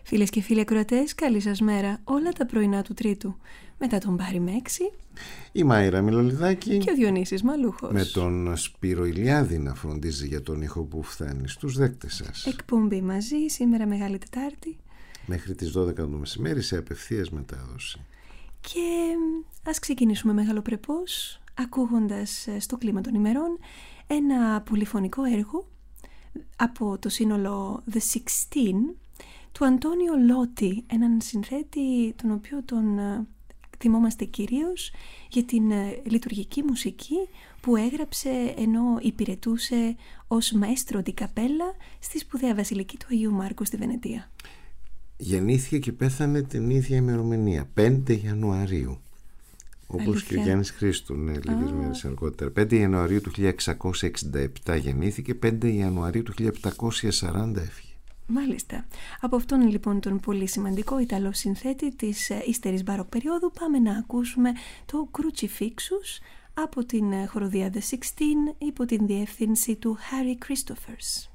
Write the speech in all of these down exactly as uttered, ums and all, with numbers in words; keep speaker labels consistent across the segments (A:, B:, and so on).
A: Φίλες και φίλοι ακροατές, καλή σας μέρα. Όλα τα πρωινά του Τρίτου. Μετά τον Μπάρι Μέξη,
B: η Μάιρα Μιλολιδάκη
A: και ο Διονύσης Μαλούχος.
B: Με τον Σπύρο Ηλιάδη να φροντίζει για τον ήχο που φτάνει στους δέκτες σας.
A: Εκπομπή μαζί, σήμερα Μεγάλη Τετάρτη.
B: Μέχρι τις δώδεκα το μεσημέρι σε απευθείας μετάδοση.
A: Και ας ξεκινήσουμε μεγαλοπρεπώς, ακούγοντας στο κλίμα των ημερών ένα πολυφωνικό έργο από το σύνολο The Sixteen του Αντώνιο Λότι, έναν συνθέτη τον οποίο τον θυμόμαστε κυρίως για την λειτουργική μουσική που έγραψε ενώ υπηρετούσε ως μαέστρο ντι καπέλα στη σπουδαία Βασιλική του Αγίου Μάρκου στη Βενετία.
B: Γεννήθηκε και πέθανε την ίδια ημερομηνία, πέντε Ιανουαρίου. Όπως
A: Αλήθεια.
B: Και ο Γιάννης Χρήστου, ναι, λίγες oh. μέρες αργότερα. πέντε Ιανουαρίου του χίλια εξακόσια εξήντα επτά γεννήθηκε, πέντε Ιανουαρίου του χίλια επτακόσια σαράντα έφυγε.
A: Μάλιστα. Από αυτόν λοιπόν τον πολύ σημαντικό Ιταλό συνθέτη της ύστερης μπαροκ περίοδου πάμε να ακούσουμε το Crucifixus από την χοροδία The Sixteen υπό την διεύθυνση του Harry Christophers.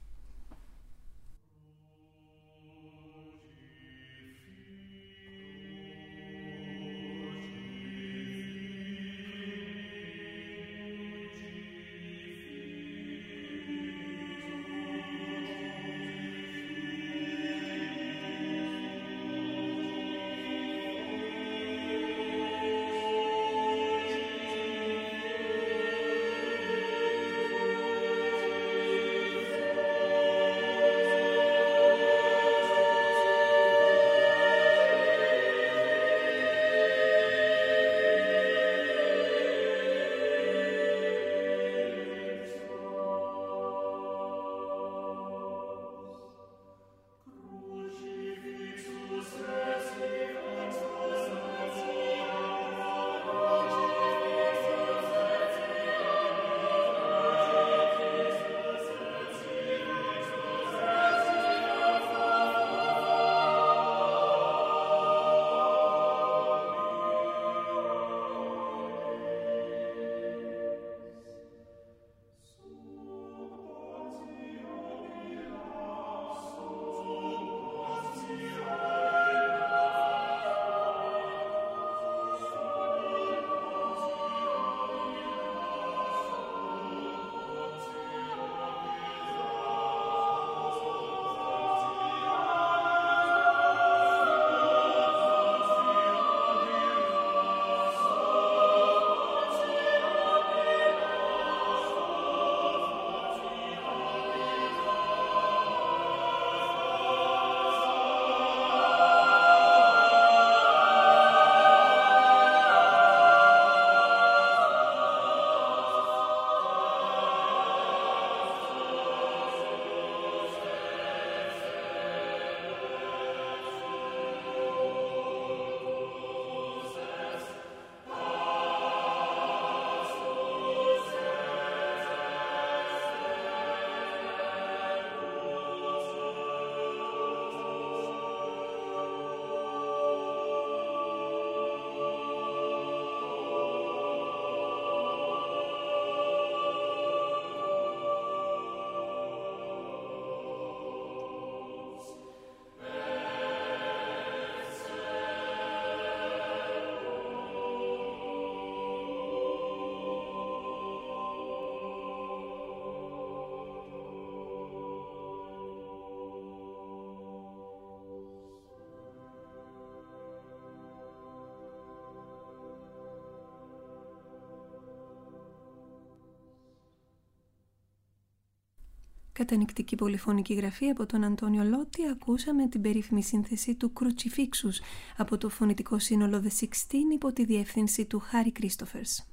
A: Κατανυκτική πολυφωνική γραφή από τον Αντώνιο Λότι, ακούσαμε την περίφημη σύνθεση του Crucifixus από το φωνητικό σύνολο The Sixteen υπό τη διεύθυνση του Harry Christophers.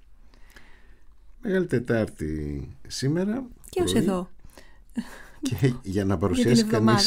B: Μεγάλη Τετάρτη σήμερα.
A: Και ως εδώ.
B: Και για να παρουσιάσει κανείς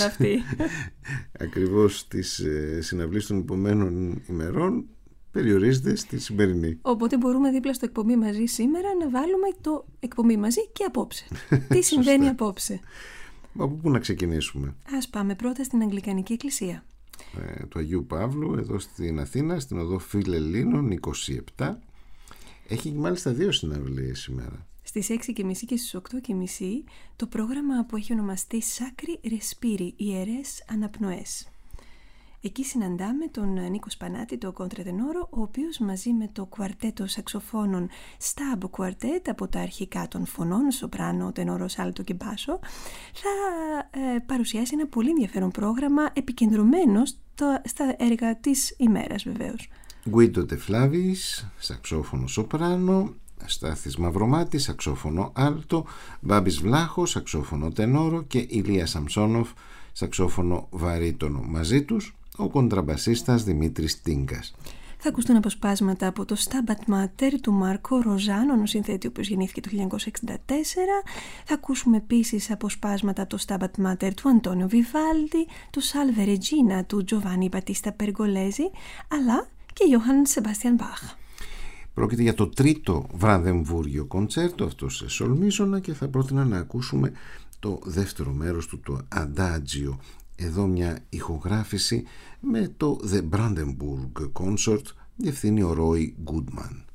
B: ακριβώς τις συναυλίες των επομένων ημερών, περιορίζεται στη σημερινή.
A: Οπότε μπορούμε δίπλα στο εκπομπή μαζί σήμερα να βάλουμε το εκπομπή μαζί και απόψε. Τι συμβαίνει απόψε.
B: Από πού να ξεκινήσουμε?
A: Ας πάμε πρώτα στην Αγγλικανική Εκκλησία.
B: Ε, του Αγίου Παύλου, εδώ στην Αθήνα, στην οδό Φιλελλήνων είκοσι επτά. Έχει μάλιστα δύο συναυλίες σήμερα.
A: Στις έξι και μισή και στις οκτώ και μισή το πρόγραμμα που έχει ονομαστεί Sacri Respiri, Ιερές Αναπνοές. Εκεί συναντάμε τον Νίκο Σπανάτη, το κοντρετενόρο, ο οποίος μαζί με το κουαρτέτο σαξοφώνων Stab Quartet από τα αρχικά των φωνών, σοπράνο, τενόρο, άλτο και μπάσο, θα ε, παρουσιάσει ένα πολύ ενδιαφέρον πρόγραμμα επικεντρωμένο στο, στα έργα της ημέρας βεβαίως.
B: Γκουίντο Ντε Φλάβης, σαξόφωνο σοπράνο, Στάθης Μαυρομάτης, σαξόφωνο άλτο, Μπάμπης Βλάχος, σαξόφωνο τενόρο και Ηλία Σαμσόνοφ, σαξόφωνο βαρύτονο. Μαζί τους ο κοντραμπασίστας Δημήτρης Τίγκας.
A: Θα ακουστούν αποσπάσματα από το Stabat Mater του Μάρκο Ροζάνο, ο συνθέτη ο οποίος γεννήθηκε το χίλια εννιακόσια εξήντα τέσσερα. Θα ακούσουμε επίσης αποσπάσματα από το Stabat Mater του Αντώνιο Βιβάλντι, το Salve Regina του Τζοβάνι Μπατίστα Περγολέζη, αλλά και Johann Sebastian Bach.
B: Πρόκειται για το τρίτο βραδεμβούργιο κοντσέρτο, αυτό σε σολμίζωνα, και θα πρότεινα να ακούσουμε το δεύτερο μέρος του, το Adagio. Εδώ μια ηχογράφηση με το The Brandenburg Consort, διευθύνει ο Ρόι Γκούντμαν.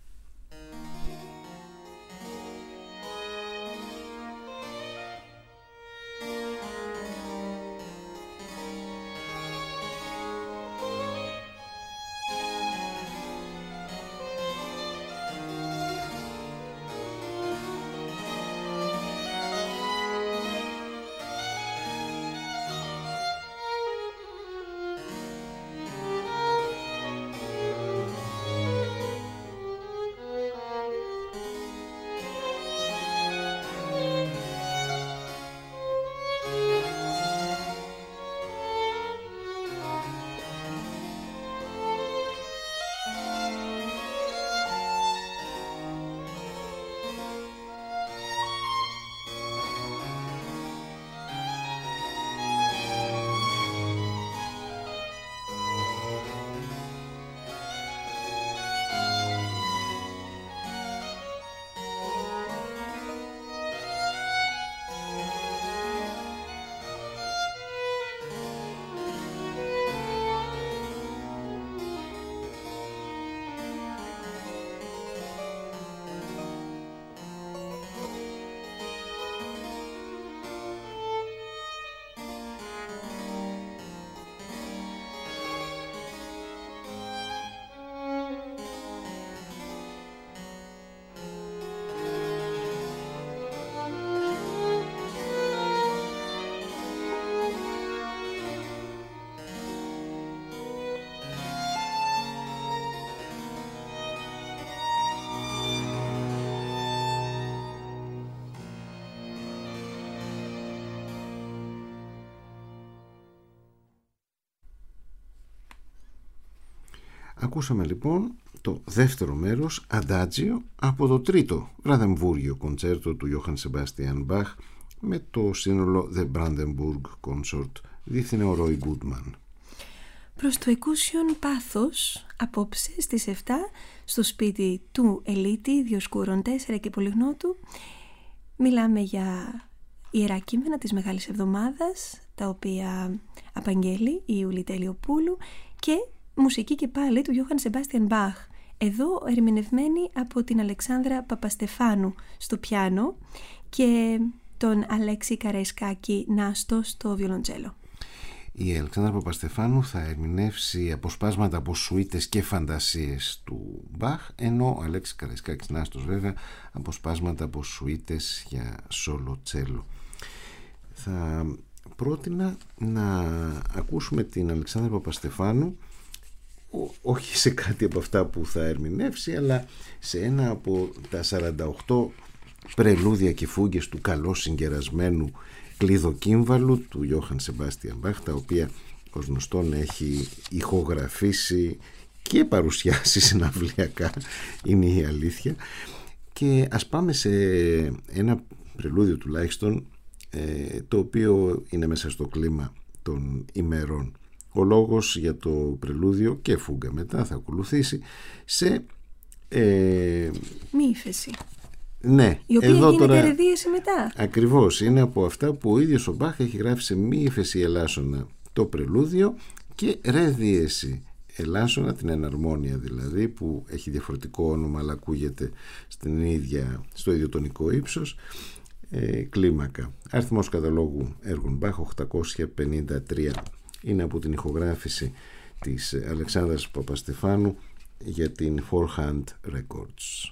B: Ακούσαμε λοιπόν το δεύτερο μέρος, Adagio, από το τρίτο βραδεμβούργιο κοντσέρτο του Johann Sebastian Bach με το σύνολο The Brandenburg Consort, διεύθυνε ο Ρόι Γκούντμαν.
A: Προς το εκούσιον πάθος, απόψε στις επτά, στο σπίτι του Ελίτη, Διοσκούρων τέσσερα και Πολυγνώτου, μιλάμε για ιερά κείμενα της Μεγάλης Εβδομάδας, τα οποία απαγγέλει η Ιούλη Τελειοπούλου, και μουσική και πάλι του Johann Sebastian Bach, εδώ ερμηνευμένη από την Αλεξάνδρα Παπαστεφάνου στο πιάνο και τον Αλέξη Καραϊσκάκη Νάστο στο βιολοντσέλο.
B: Η Αλεξάνδρα Παπαστεφάνου θα ερμηνεύσει αποσπάσματα από σουίτες και φαντασίες του Μπαχ, ενώ ο Αλέξης Καραϊσκάκης Νάστος βέβαια αποσπάσματα από σουίτες για σόλο τσέλο. Θα πρότεινα να ακούσουμε την Αλεξάνδρα Παπαστεφάνου όχι σε κάτι από αυτά που θα ερμηνεύσει, αλλά σε ένα από τα σαράντα οκτώ πρελούδια και φούγκες του καλώς συγκερασμένου κλειδοκύμβαλου του Johann Sebastian Bach, τα οποία ως γνωστόν έχει ηχογραφήσει και παρουσιάσει συναυλιακά, είναι η αλήθεια. Και ας πάμε σε ένα πρελούδιο τουλάχιστον, ε, το οποίο είναι μέσα στο κλίμα των ημερών. Ο λόγος για το πρελούδιο και φούγκα μετά θα ακολουθήσει σε ε,
A: μη ύφεση.
B: Ναι,
A: η οποία
B: εδώ
A: γίνεται
B: τώρα
A: ρεδίαση μετά.
B: Ακριβώς, είναι από αυτά που ο ίδιος ο Μπάχ έχει γράψει σε μη ύφεση ελάσσονα το πρελούδιο και ρεδίεση ελάσσονα, την εναρμόνια δηλαδή, που έχει διαφορετικό όνομα αλλά ακούγεται στην ίδια, στο ίδιο τονικό ύψος, ε, κλίμακα. Αριθμός καταλόγου έργων Μπάχ οκτακόσια πενήντα τρία. είναι από την ηχογράφηση της Αλεξάνδρας Παπαστεφάνου για την Four Hand Records.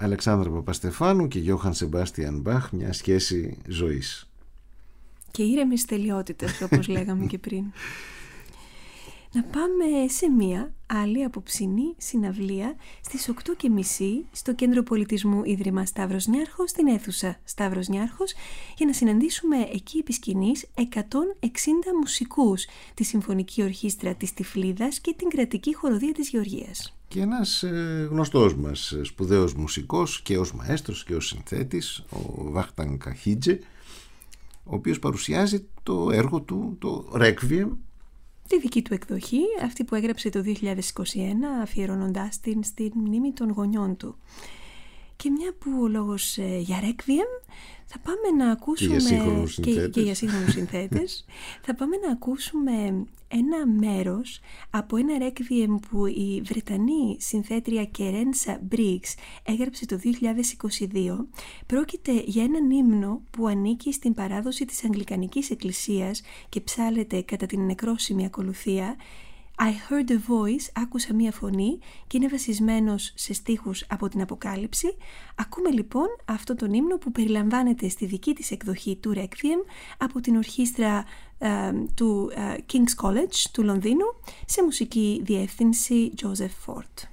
B: Αλεξάνδρα Παπαστεφάνου και Γιώχαν Σεμπάστιαν Μπαχ, μια σχέση ζωής.
A: Και ήρεμης τελειότητας, όπως λέγαμε και πριν. Να πάμε σε μία άλλη απόψινή συναυλία στις οκτώ και μισή στο Κέντρο Πολιτισμού Ίδρυμα Σταύρος Νιάρχος, στην αίθουσα Σταύρος Νιάρχος, για να συναντήσουμε εκεί επί σκηνής εκατόν εξήντα μουσικούς, τη Συμφωνική Ορχήστρα της Τυφλίδας και την Κρατική Χοροδία της Γεωργίας.
B: Και ένας ε, γνωστός μας σπουδαίος μουσικός και ως μαέστρος και ως συνθέτης, ο Βάχταν Καχίτζε, ο οποίος παρουσιάζει το έργο του, το Requiem,
A: τη δική του εκδοχή, αυτή που έγραψε το δύο χιλιάδες είκοσι ένα, αφιερώνοντάς την στη μνήμη των γονιών του. Και μια που ο λόγος ε, για Requiem, θα πάμε να ακούσουμε...
B: Και για σύγχρονους συνθέτες.
A: Και, και για σύγχρονους συνθέτες. Θα πάμε να ακούσουμε ένα μέρος από ένα Requiem που η Βρετανή συνθέτρια Κερένσα Μπρίγκς έγραψε το δύο χιλιάδες είκοσι δύο. Πρόκειται για έναν ύμνο που ανήκει στην παράδοση της Αγγλικανικής Εκκλησίας και ψάλεται κατά την νεκρόσιμη ακολουθία. I heard a voice, άκουσα μία φωνή, και είναι βασισμένος σε στίχους από την Αποκάλυψη. Ακούμε λοιπόν αυτό τον ύμνο που περιλαμβάνεται στη δική της εκδοχή του Requiem από την ορχήστρα ε, του ε, King's College του Λονδίνου, σε μουσική διεύθυνση Joseph Ford.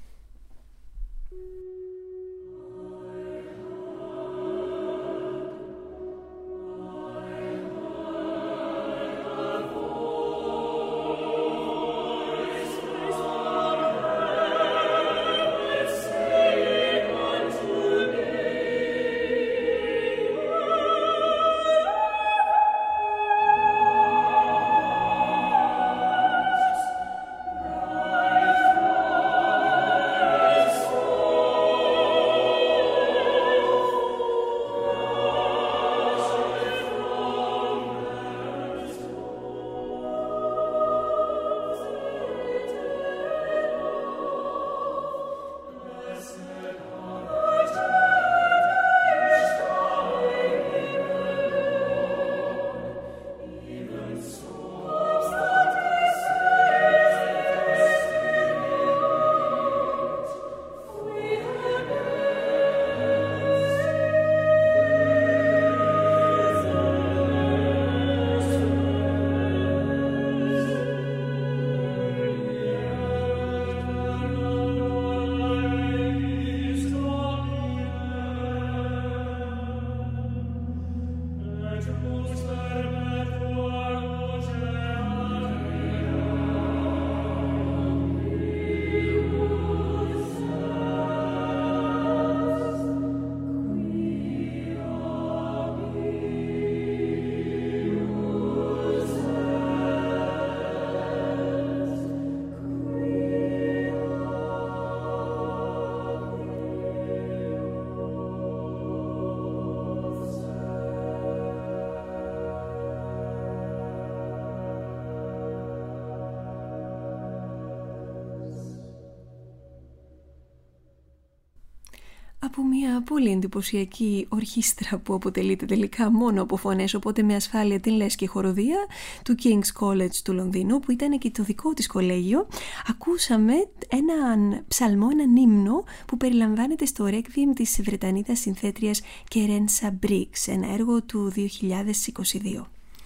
A: Από μια πολύ εντυπωσιακή ορχήστρα που αποτελείται τελικά μόνο από φωνές, οπότε με ασφάλεια την λες και χοροδία, του King's College του Λονδίνου, που ήταν και το δικό της κολέγιο, ακούσαμε έναν ψαλμό, έναν ύμνο που περιλαμβάνεται στο Requiem της Βρετανίδας συνθέτριας Κερένσα Μπρίγκς, ένα έργο του δύο χιλιάδες είκοσι δύο.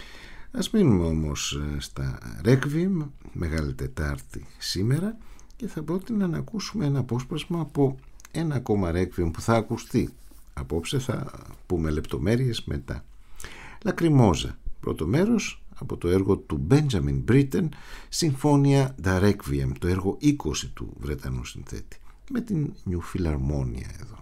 B: Ας μείνουμε όμως στα Requiem, Μεγάλη Τετάρτη σήμερα, και θα πρότεινα να ακούσουμε ένα απόσπασμα από ένα ακόμα Requiem που θα ακουστεί απόψε, θα πούμε λεπτομέρειες μετά. Λακριμόζα, πρώτο μέρος από το έργο του Benjamin Britten, Συμφώνια Da Requiem, το έργο είκοσι του Βρετανού συνθέτη, με την New Philharmonia εδώ.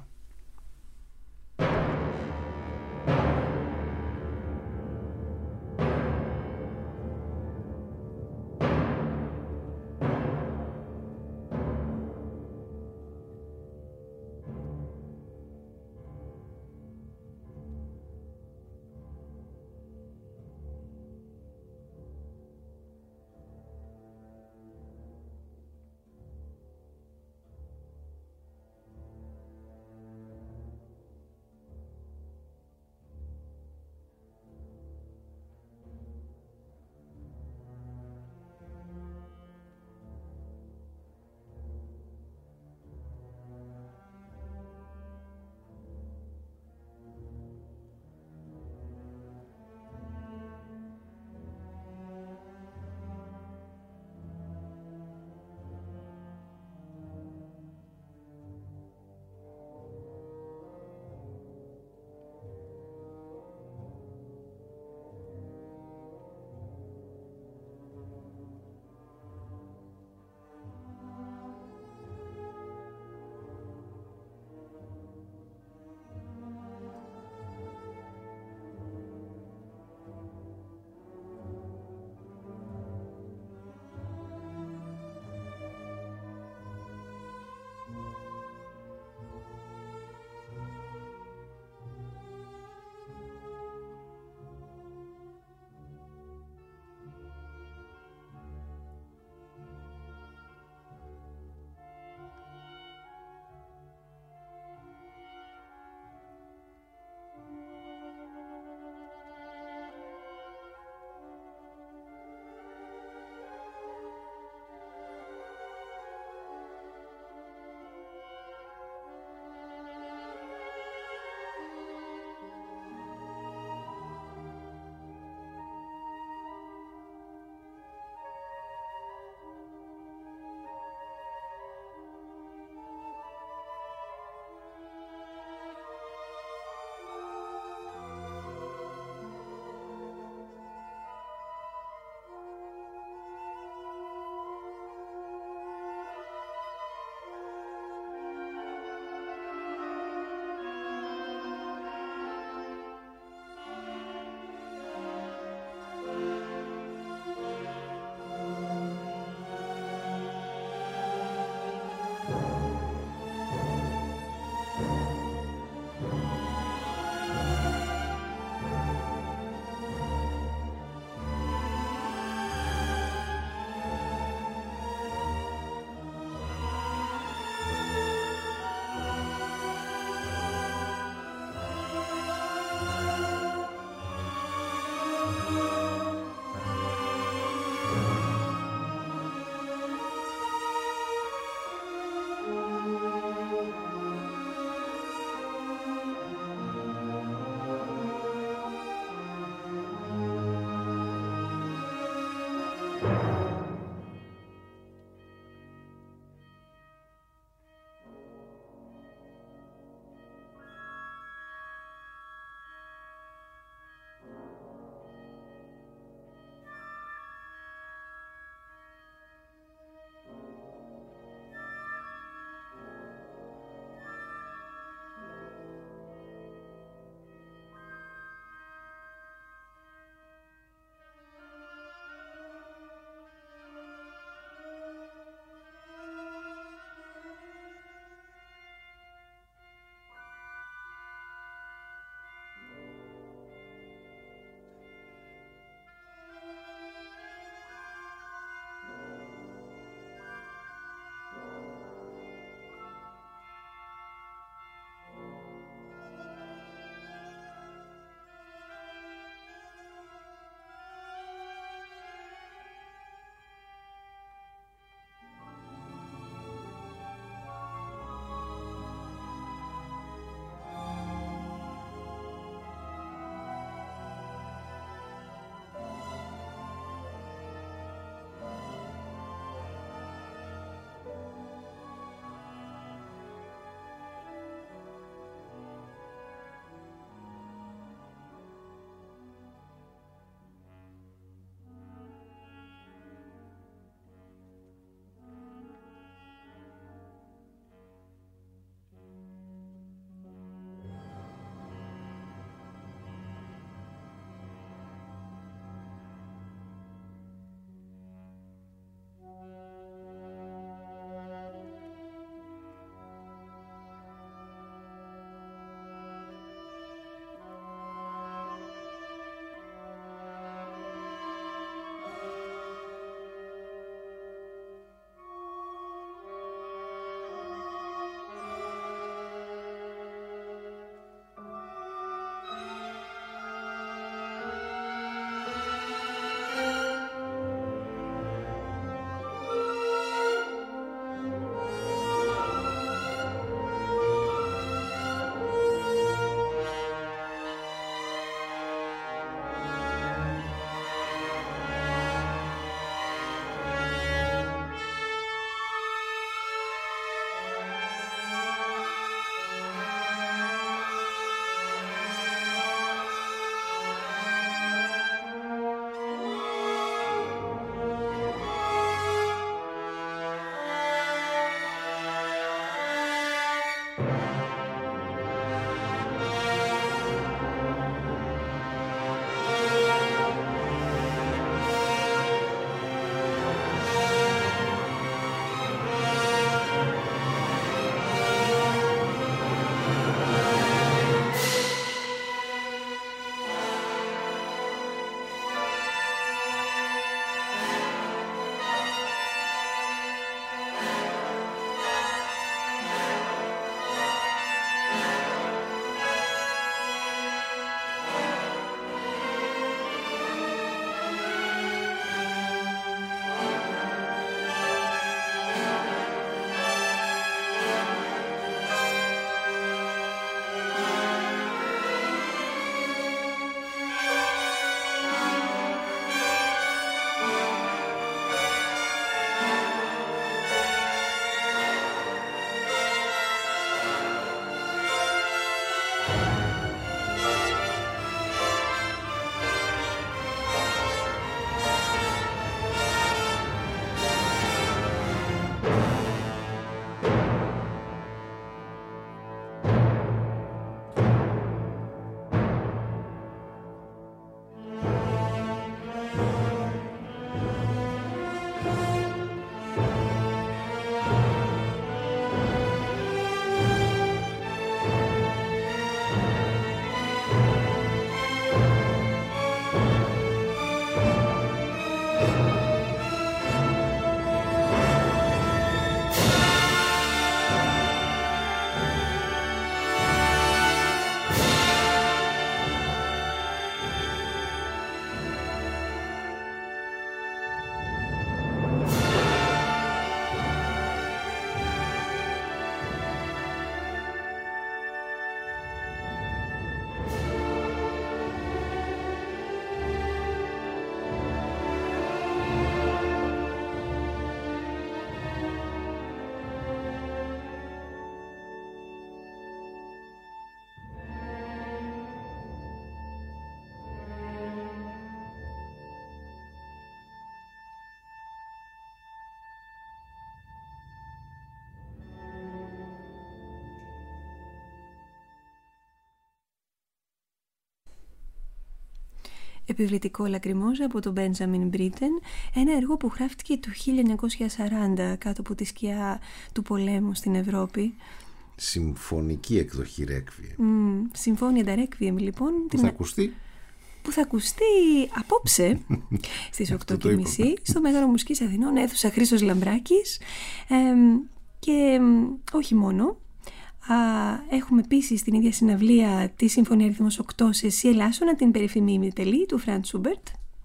A: επιβλητικό λακριμόζα από τον Benjamin Britten, ένα έργο που γράφτηκε το χίλια εννιακόσια σαράντα κάτω από τη σκιά του πολέμου στην Ευρώπη.
B: Συμφωνική εκδοχή Requiem.
A: Mm, Συμφώνια τα Requiem, λοιπόν.
B: Που θα ακουστεί
A: που θα ακουστεί απόψε στις οκτώ και μισή στο Μέγαρο Μουσικής Αθηνών, αίθουσα Χρήστος Λαμπράκης. Ε, και όχι μόνο, α, έχουμε επίσης την ίδια συναυλία τη Συμφωνία Αριθμός οκτώ σε Σι Ελάσσονα, την περίφημη ημιτελή του Φραντ Σούμπερτ,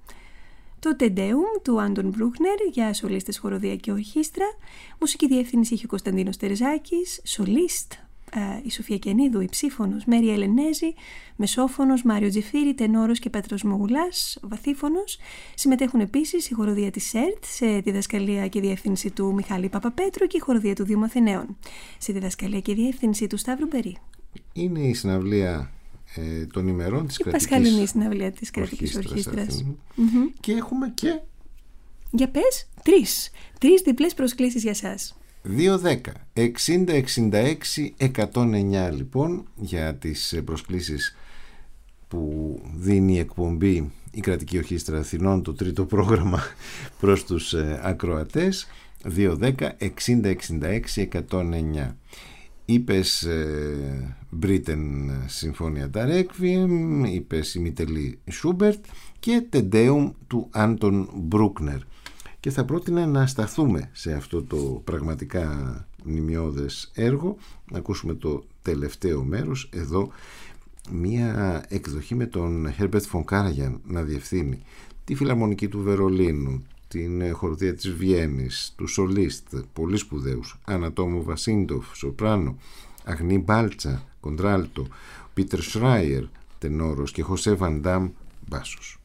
A: το Τεντέουμ του Άντων Μπρούκνερ για σολίστες, χοροδία και ορχήστρα. Μουσική διεύθυνση είχε ο Κωνσταντίνος Τερζάκης, σολίστ η Σοφία Κιανίδου, η ψήφωνος Μέρη Ελενέζη, μεσόφωνος Μάριο Τζιφύρη, τενόρος και Πέτρος Μογουλάς, βαθύφωνος. Συμμετέχουν επίσης η χοροδία της ΕΡΤ σε διδασκαλία και διεύθυνση του Μιχάλη Παπαπέτρου και η χοροδία του Δήμου Αθηναίων σε διδασκαλία και διεύθυνση του Σταύρου Μπερί.
B: Είναι η συναυλία ε, των ημερών της
A: η
B: κρατικής
A: πασχαλινή συναυλία της κρατικής ορχήστρας.
B: Mm-hmm. Και έχουμε και...
A: Για πες, τρεις. Τρεις διπλές προσκλήσεις για σας.
B: δύο δέκα εξήντα εξήντα έξι εκατόν εννιά λοιπόν για τις προσκλήσεις που δίνει η εκπομπή η Κρατική Ορχήστρα Αθηνών, το τρίτο πρόγραμμα προς τους ακροατές. Δύο δέκα εξήντα εξήντα έξι εκατόν εννιά. Είπες Britten Συμφώνια τα Requiem, είπες ημιτελή Σούμπερτ και Τεντέουμ του Άντων Μπρούκνερ. Και θα πρότεινα να σταθούμε σε αυτό το πραγματικά μνημειώδες έργο, να ακούσουμε το τελευταίο μέρος. Εδώ μία εκδοχή με τον Herbert von Karajan να διευθύνει, τη Φιλαρμονική του Βερολίνου, την χοροδία της Βιέννης, του σολίστ πολύ σπουδαίους, Ανατόμο Βασίντοφ σοπράνο, Αγνή Μπάλτσα κοντράλτο, Πίτερ Σράιερ τενόρος και Χωσέ Βαντάμ μπάσος.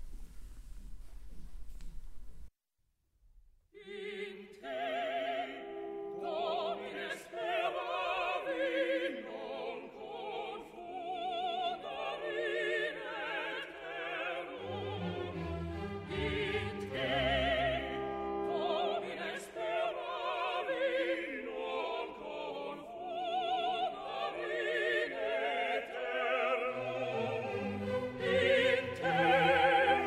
C: In te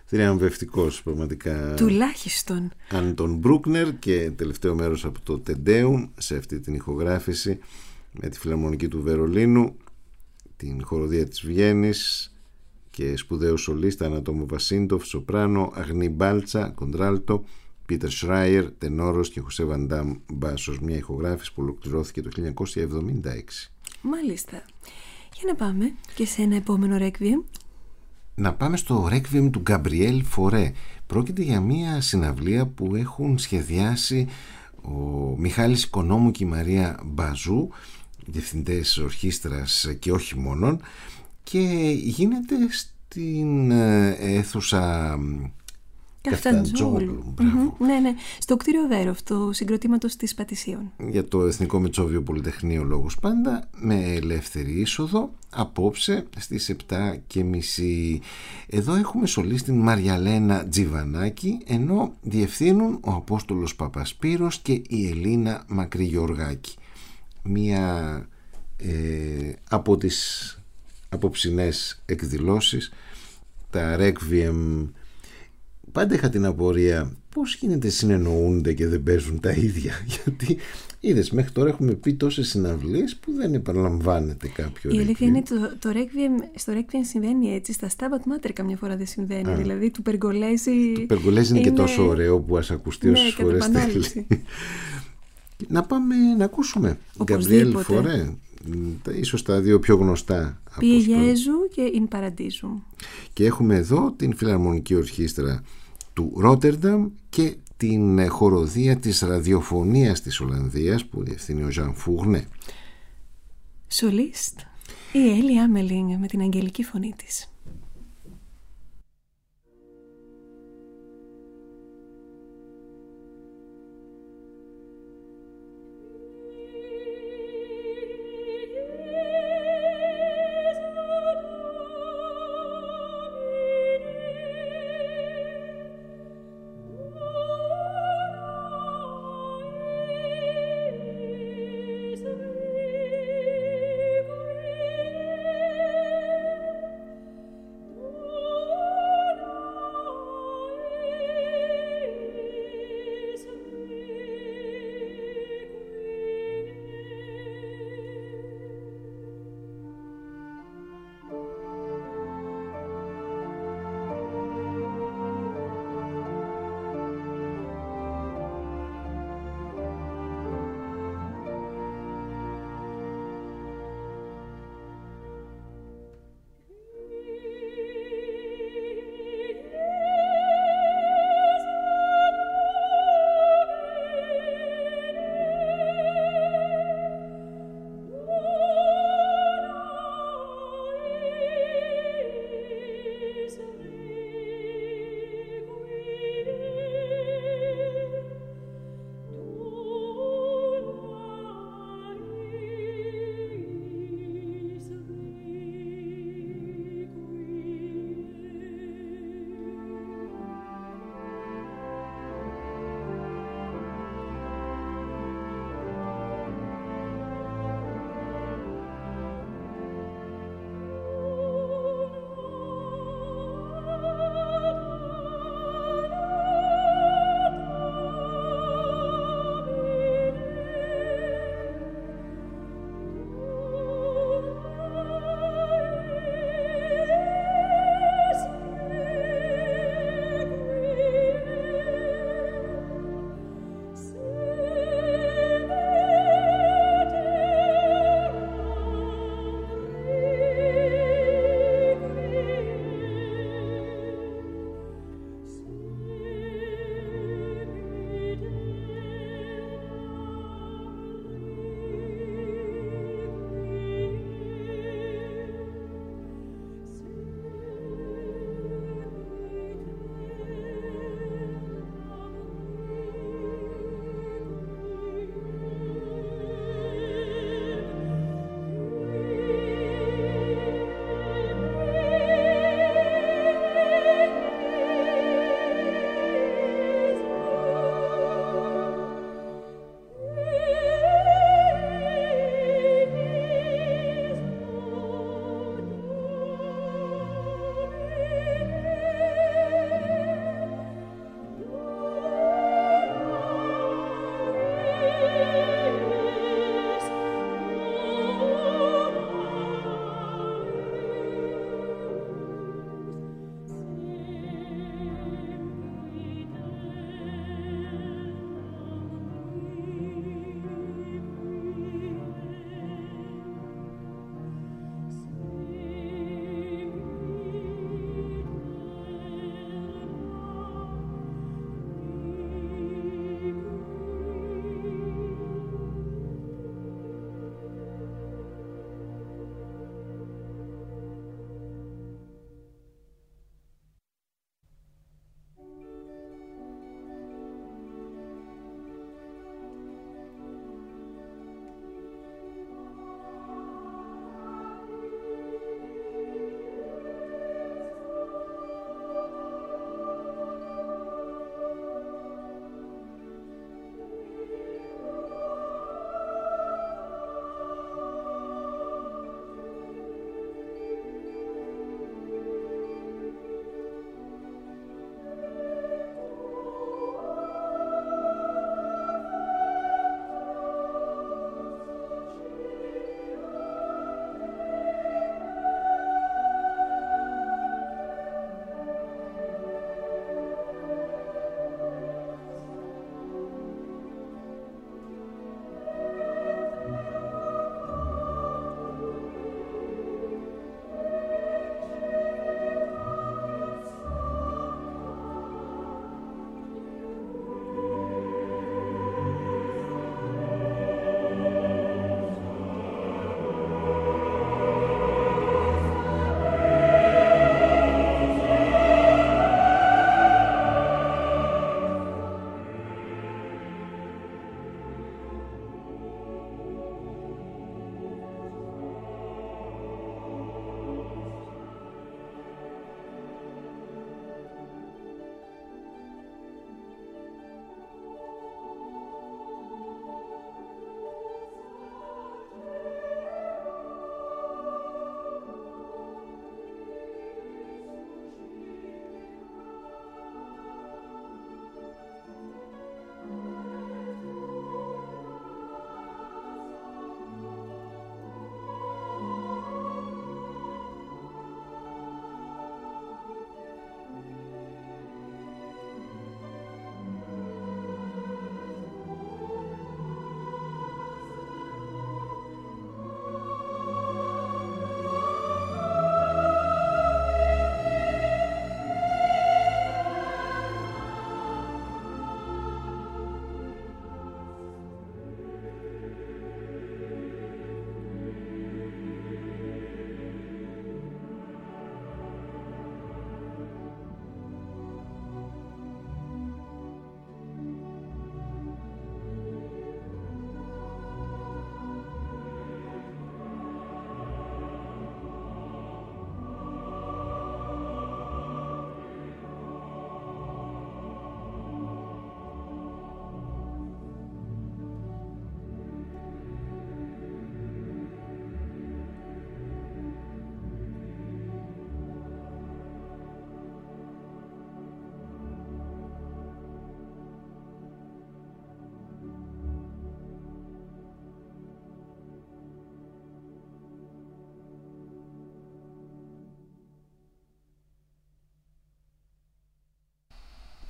B: θριαμβευτικός πραγματικά.
A: Τουλάχιστον.
B: Άντων Μπρούκνερ, και τελευταίο μέρος από το Τεντέουμ σε αυτή την ηχογράφηση με τη Φιλαρμονική του Βερολίνου, την Χοροδία της Βιέννης και σπουδαίο σολίστα Ανατόμο Βασίντοφ σοπράνο, Αγνή Μπάλτσα κοντράλτο, Πίτερ Σράιερ τενόρος και Χωσέ Βαντάμ μπάσος. Μια ηχογράφηση που ολοκληρώθηκε το χίλια εννιακόσια εβδομήντα έξι.
A: Μάλιστα. Για να πάμε και σε ένα επόμενο ρέκβιεμ.
B: Να πάμε στο ρέκβιεμ του Γκαμπριέλ Φορέ. Πρόκειται για μια συναυλία που έχουν σχεδιάσει ο Μιχάλης Οικονόμου και η Μαρία Μπαζού, διευθυντές ορχήστρας και όχι μόνον, και γίνεται στην αίθουσα Καφταντζόγλου.
A: Mm-hmm. Ναι, ναι. Στο κτίριο Βέροφ, του συγκροτήματος της Πατησίων.
B: Για το Εθνικό Μετσόβιο Πολυτεχνείο λόγος πάντα, με ελεύθερη είσοδο, απόψε στις επτά και μισή. Εδώ έχουμε σολίστην Μαριαλένα Τζιβανάκη, ενώ διευθύνουν ο Απόστολος Παπασπύρος και η Ελίνα Μακρυγεωργάκη. Μία ε, από τις απόψινές εκδηλώσεις, τα Requiem. Πάντα είχα την απορία πώς γίνεται συνεννοούνται και δεν παίζουν τα ίδια, γιατί είδες, μέχρι τώρα έχουμε πει τόσες συναυλίες που δεν επαναλαμβάνεται κάποιο.
A: Η αλήθεια είναι το, το Requiem, στο Requiem συμβαίνει έτσι, στα Stabat Mater καμιά φορά δεν συμβαίνει. Α, δηλαδή του Περγολέζη.
B: Το Περγολέζη είναι, είναι και τόσο ωραίο που ας ακουστεί όσες ναι, φορές θέλει. Να πάμε να ακούσουμε Γκαμπριέλ Φορέ, ίσως τα δύο πιο γνωστά.
A: Πιεγέζου και In Paradisum.
B: Και έχουμε εδώ την Φιλαρμονική Ορχήστρα του Ρότερνταμ και την χοροδία της ραδιοφωνίας της Ολλανδίας που διευθύνει ο Ζαν Φουγνέ.
A: Σολίστ η Έλλη Άμελινγκ με την αγγελική φωνή της.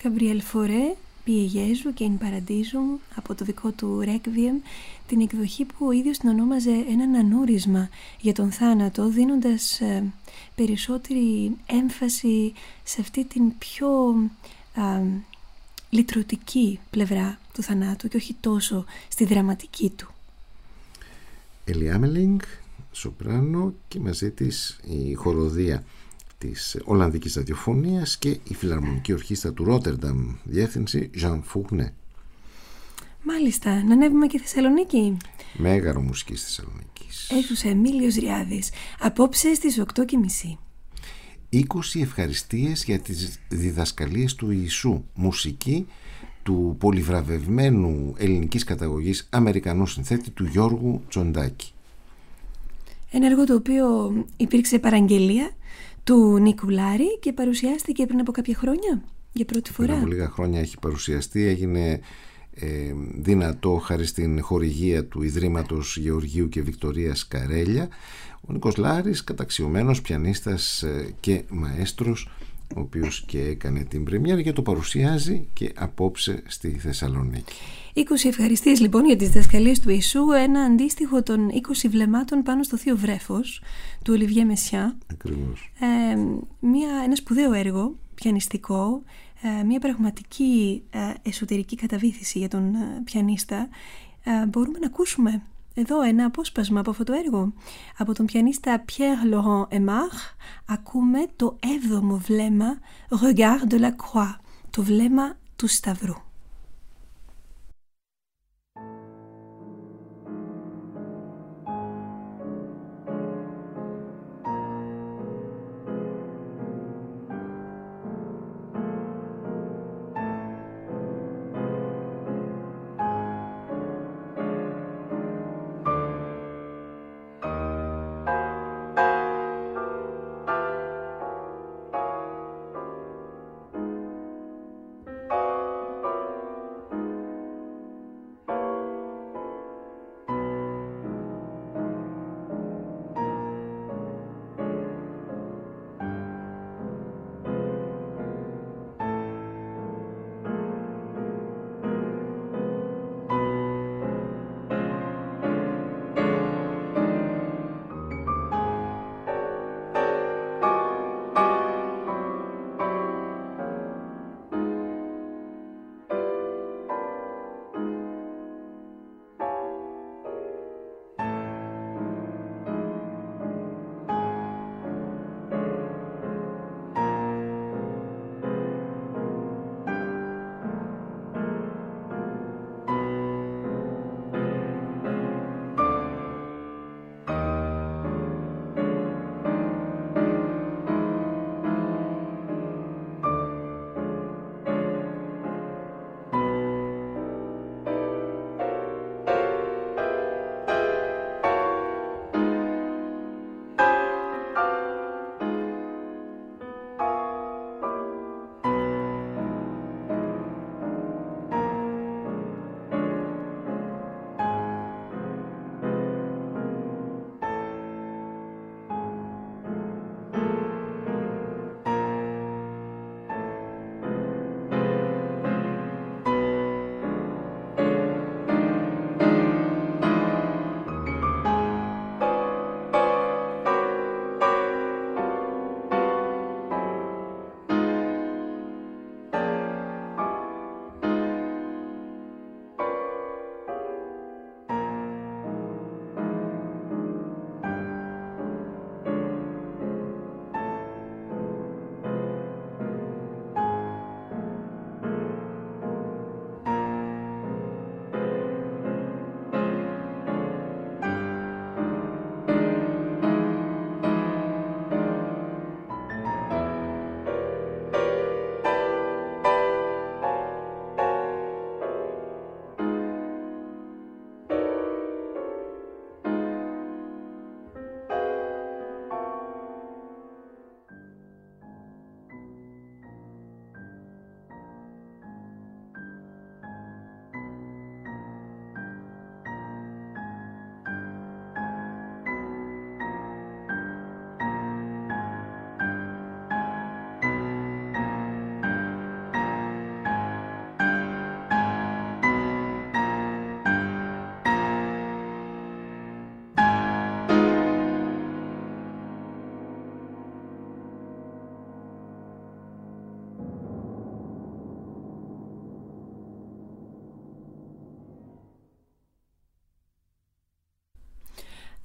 A: Gabriel Fauré, Πιεγέζου και In Paradiso, από το δικό του Requiem, την εκδοχή που ο ίδιος την ονόμαζε έναν ανούρισμα για τον θάνατο, δίνοντας ε, περισσότερη έμφαση σε αυτή την πιο α, λυτρωτική πλευρά του θανάτου και όχι τόσο στη δραματική του.
B: Ellie Ameling, σοπράνο, και μαζί της η χοροδία της Ολλανδικής Ραδιοφωνίας και η Φιλαρμονική Ορχήστρα του Ρότερνταμ, διεύθυνση Jean Fournet.
A: Μάλιστα, να ανέβουμε και Θεσσαλονίκη.
B: Μέγαρο μουσικής Θεσσαλονίκης.
A: Αίθουσα Εμίλιος Ριάδης, απόψε στις οκτώ και μισή.
B: είκοσι ευχαριστίες για τις διδασκαλίες του Ιησού, μουσική του πολυβραβευμένου ελληνικής καταγωγής Αμερικανού συνθέτη του Γιώργου Τσοντάκη.
A: Ένα έργο το οποίο υπήρξε παραγγελία του Νικουλάρη και παρουσιάστηκε πριν από κάποια χρόνια για πρώτη φορά.
B: Πριν από λίγα χρόνια έχει παρουσιαστεί, έγινε ε, δυνατό χάρη στην χορηγία του Ιδρύματος Γεωργίου και Βικτωρίας Καρέλια. Ο Νίκος Λάρης, καταξιωμένος πιανίστας ε, και μαέστρος, ο οποίος και έκανε την πρεμιέρα και το παρουσιάζει και απόψε στη Θεσσαλονίκη.
A: είκοσι ευχαριστίες λοιπόν για τις διδασκαλίες του Ιησού, ένα αντίστοιχο των είκοσι βλεμμάτων πάνω στο Θείο Βρέφος του Ολιβιέ Μεσσιά.
B: Ακριβώς.
A: Ε, μια, ένα σπουδαίο έργο πιανιστικό, ε, μια πραγματική ε, εσωτερική καταβήθηση για τον ε, πιανίστα. Ε, μπορούμε να ακούσουμε εδώ ένα απόσπασμα από αυτό το έργο. Από τον πιανίστα Pierre Laurent Aimard ακούμε το έβδομο βλέμμα Regard de la Croix, το βλέμμα του Σταυρού.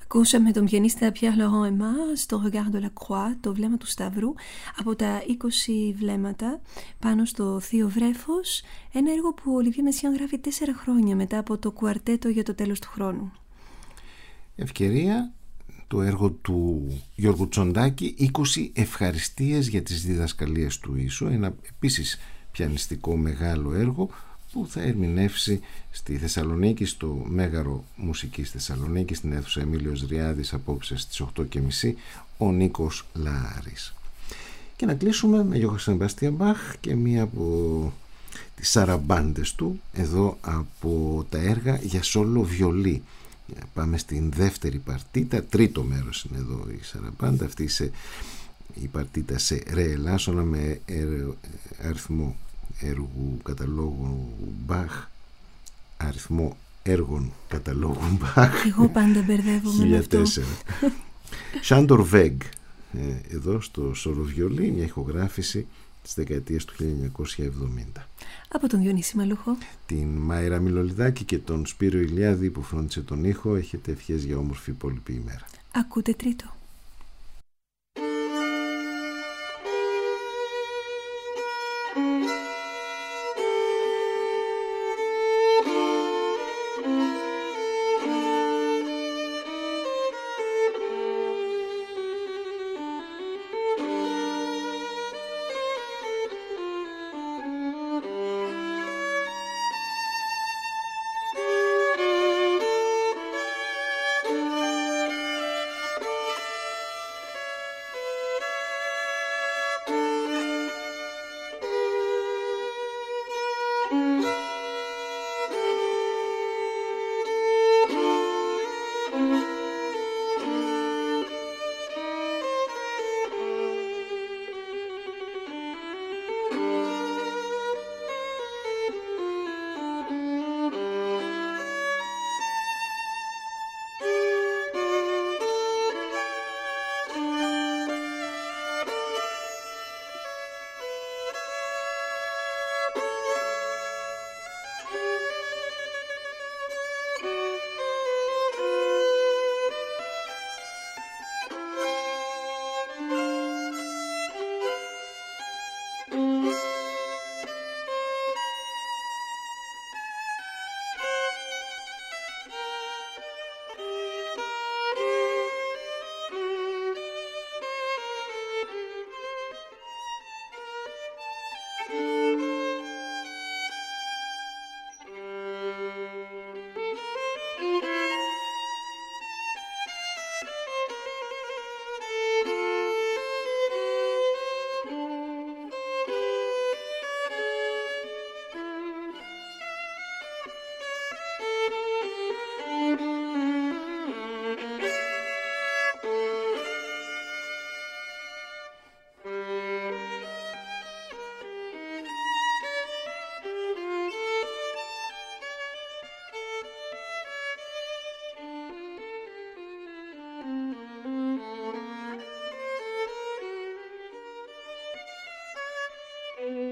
A: Ακούσαμε τον πιανίστα Pierre Laurent Aimard στο Regard de la Croix, το βλέμμα του Σταυρού, από τα είκοσι βλέμματα πάνω στο Θείο Βρέφος, ένα έργο που ο Olivier Messiaen γράφει τέσσερα χρόνια μετά από το κουαρτέτο για το τέλος του χρόνου.
B: Ευκαιρία το έργο του Γιώργου Τσοντάκη, είκοσι ευχαριστίες για τις διδασκαλίες του Ίσου, ένα επίσης πιανιστικό μεγάλο έργο που θα ερμηνεύσει στη Θεσσαλονίκη, στο Μέγαρο Μουσικής Θεσσαλονίκη, στην αίθουσα Εμίλιος Ριάδης, απόψε στις οκτώ και μισή, ο Νίκος Λάρης. Και να κλείσουμε με Γιώχαν Σεμπάστιαν Μπαχ και μία από τις σαραμπάντες του, εδώ από τα έργα για σόλο βιολί. Πάμε στην δεύτερη παρτίτα, τρίτο μέρος είναι εδώ η σαραμπάντα, αυτή σε, η παρτίτα σε ρε ελάσσονα με αριθμό έργου καταλόγου Μπαχ, αριθμό έργων καταλόγου Μπαχ.
A: Εγώ πάντα μπερδεύομαι με αυτό.
B: Σάντορ Βέγγ, εδώ στο σόλο βιολί, μια ηχογράφηση της δεκαετίας του χίλια εννιακόσια εβδομήντα.
A: Από τον Διονύση Μαλούχο,
B: την Μάιρα Μιλολιδάκη και τον Σπύρο Ηλιάδη που φρόντισε τον ήχο. Έχετε ευχές για όμορφη υπόλοιπη ημέρα.
A: Ακούτε τρίτο.
C: Thank you.